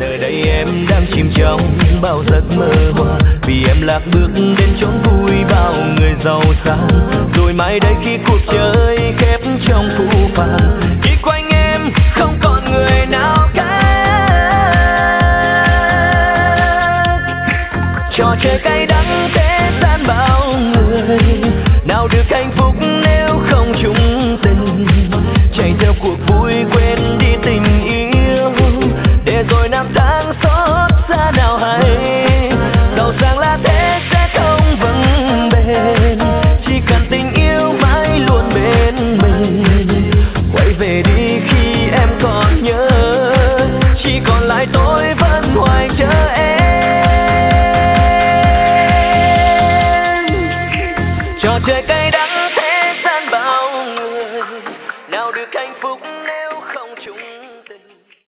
Giờ đây em đang chìm trong bao giấc mơ hoa, vì em lạc bước đến chốn vui bao người giàu sang. Rồi mai đây khi cuộc chơi khép trong phũ phàng, khi quanh em không còn người nào khác. Trò chơi cay đắng thế gian bao người, nào được hạnh phúc nếu không chung tình. Chạy theo cuộc vui quên đi tình yêu, để rồi năm tháng xót xa nào hay. Giàu sang là thế sẽ không vững bền, chỉ cần tình yêu mãi luôn bên mình. Quay về đi khi em còn nhớ, chỉ còn lại tôi vẫn hoài chờ em. Trò chơi